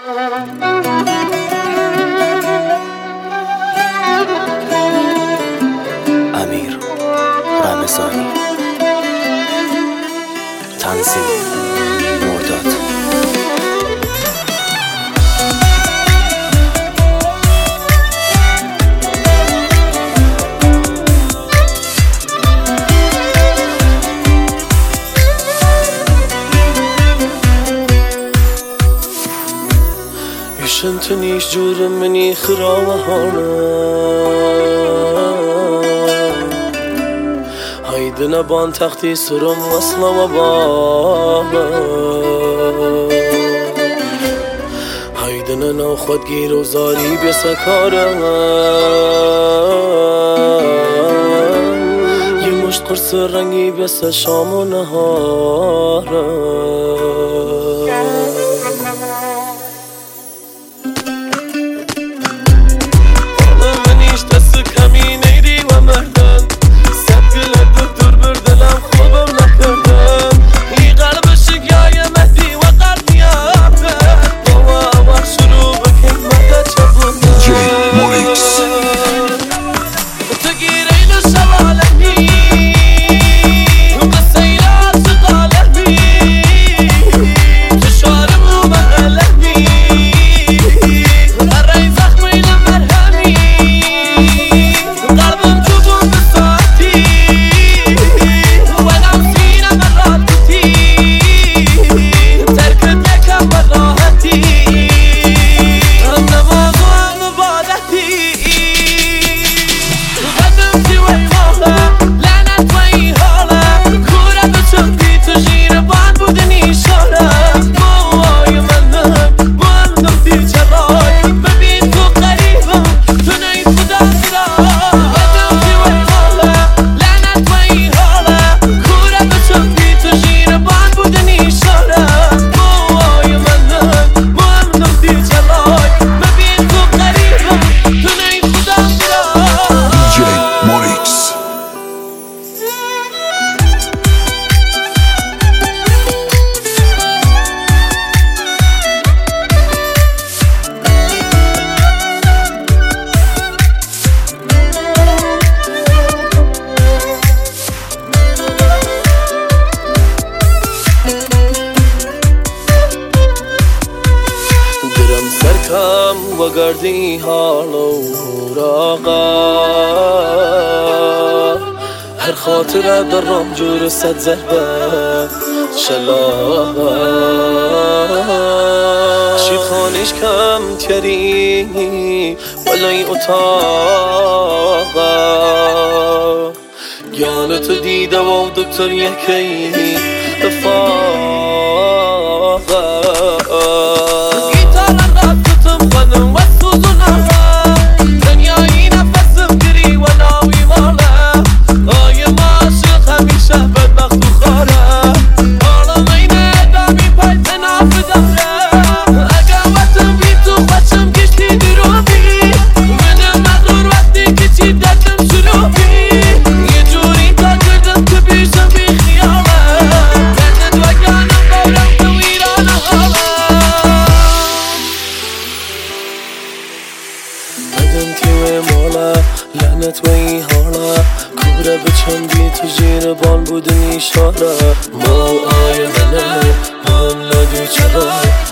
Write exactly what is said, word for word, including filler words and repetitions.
امیر رمضانی، تنظیم مرداد. انت نيش جور مني خراوهانا هيدنا بان تختي سرم وصلا وبابا هيدنا نو خود گیر و زاری بسکارا یه مشت قرص رنگی بس شام و نهارا وگردی حال و راقا هر خاطره درم جور صد ضربه شلاقا شید خانش کم تری ولای اتاقا گیانتو دیده و دکتر یکی افاقا لعنت و این حالا کوره به چندی تو زیر بال بود نیشاره ما آیه منه ما هم لادی چرا